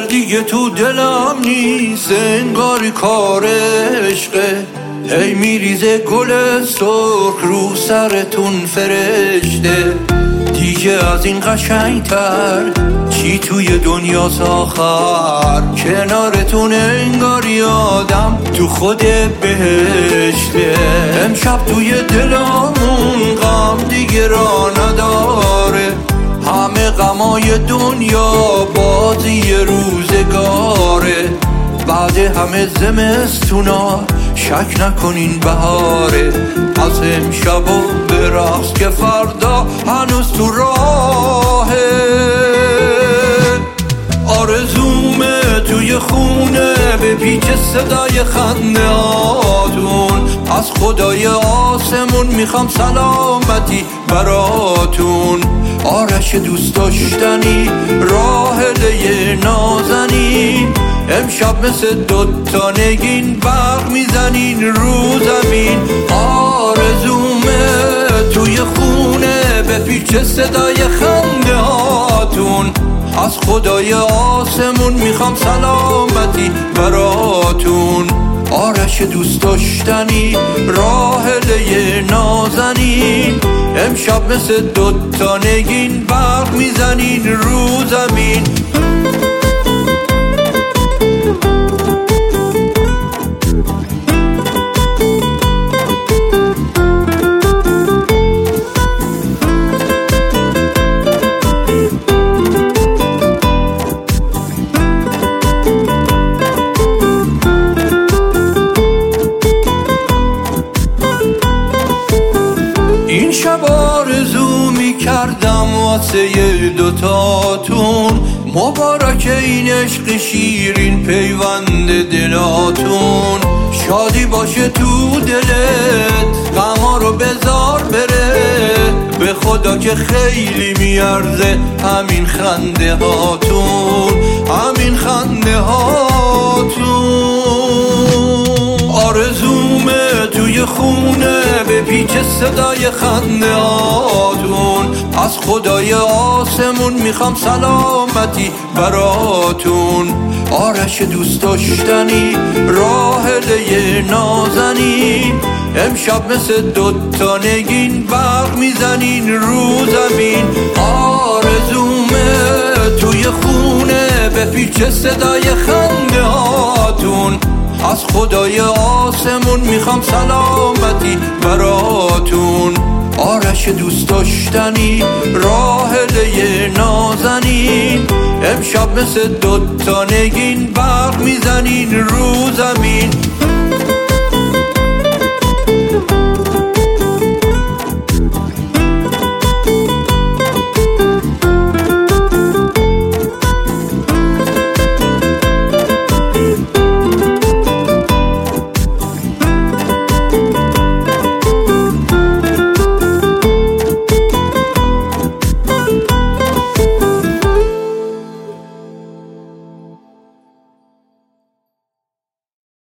دیگه تو دلم نیست، انگاری کار عشقه. هی میریزه گل سرخ رو سرتون فرشته. دیگه از این قشنگتر چی توی دنیاست آخر؟ کنارتون انگاری آدم تو خود بهشته. امشب توی دلمون غم دیگه را نداره، همه غمای دنیا بازی روزگاره. بعد همه زمستونا شک نکنین بهاره، از امشب و برقص که فردا هنوز تو راهه. آرزومه توی خونه بپیچ صدای خنده هاتون، از خدای آسمون میخوام سلامتی براتون. آرش دوست داشتنی راحله نازنین، امشب مثل دوتا نگین برق میزنین رو زمین. آرزومه توی خونه بپیچ صدای خنده هاتون، از خدای آسمون میخوام سلامتی براتون. آرش دوست داشتنی راحله نازنین، امشب مثل دوتا نگین برق میزنین رو زمین. این شب آرزو میکردم واسه دوتاتون، مبارک این عشق شیرین پیوند دلاتون. شادی باشه تو دلت، غما رو بذار بره، به خدا که خیلی میارزه همین خنده هاتون، همین خنده هاتون. آرزومه توی خونه بپیچ صدای خنده هاتون، از خدای آسمون میخوام سلامتی براتون. آرش دوست داشتنی راحله نازنین، امشب مثل دوتا نگین برق میزنین رو زمین. آرزومه توی خونه بپیچ صدای خنده هاتون، از خدای آسمون میخوام سلامتی براتون. آرش دوست داشتنی راحله نازنین، امشب مثل دوتا نگین برق میزنین رو زمین.